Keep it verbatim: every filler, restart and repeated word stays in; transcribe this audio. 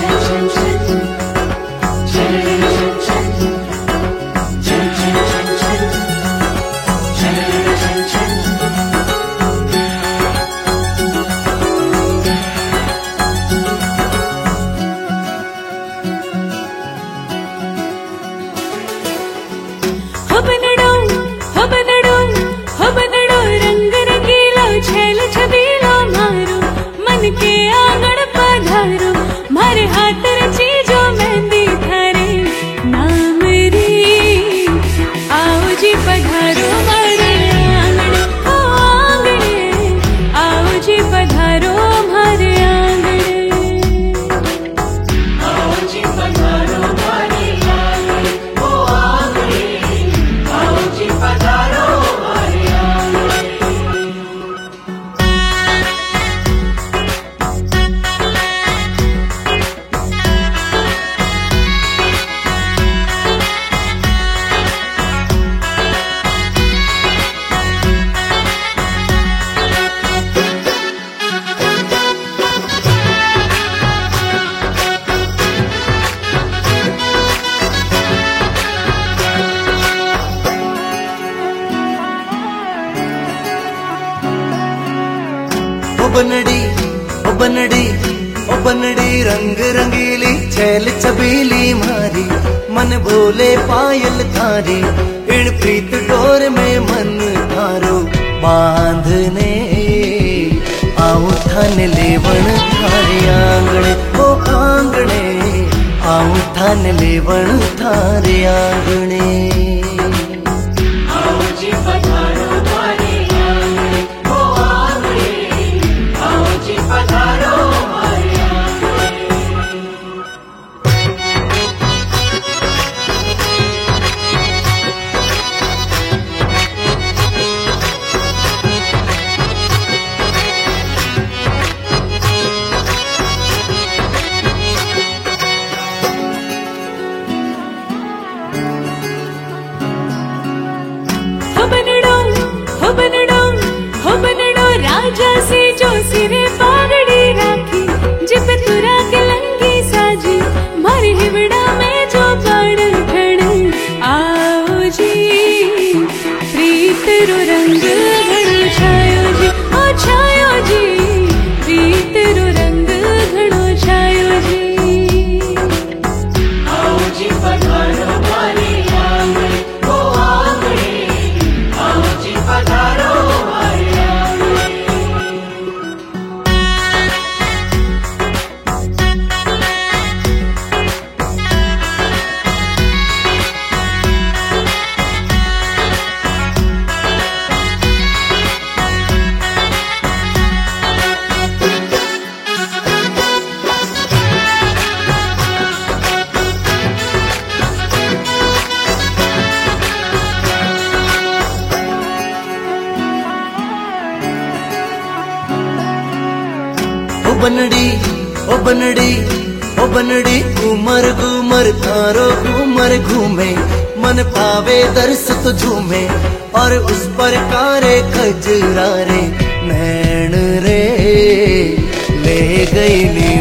के आंगन पधारो मारे हाथ रची जो मेहंदी थारे नाम री आओ जी पधारो मारे आंगन ओ आंगने आओ जी पधारो मारे आंगने आओ जी पधारो मारे आंगने ओ आंगने आओ जी पधारो मारे आंगने। ओ बनड़ी ओ बनड़ी ओ बनड़ी रंग रंगीली छैल छबीली मारी मन भोले पायल थारी इण प्रीत डोर में मन थारो बांधने आओ थान लेवण थारे आंगणे ओ आंगणे आओ थान लेवण थारे आंगणे आओ जी पधारो मारे आंगने ओ आंगने आओ जी पधारो मारे आंगने। हो बनड़ो हो बनड़ो हो बनड़ो राजा से जो सिरे पागड़ी राखी जिप तुरा के लंगी साजी मारी हिवड़ा में जो बाड़ खड़ आओ जी प्रीत रो रंग घड़ो छायो जी ओ छायो जी प्रीत रो रंग घड़ो छायो जी आओ जी पधारो मारे आंगने ओ आंगने आओ जी पधारो मारे आंगने। ओ बनड़ी ओ बनड़ी ओ बनड़ी घूमर घूमर थारो घूमर घूमे मन पावे दर्श तो झूमे और उस पर कारे खजरारे नैन रे ले गई नी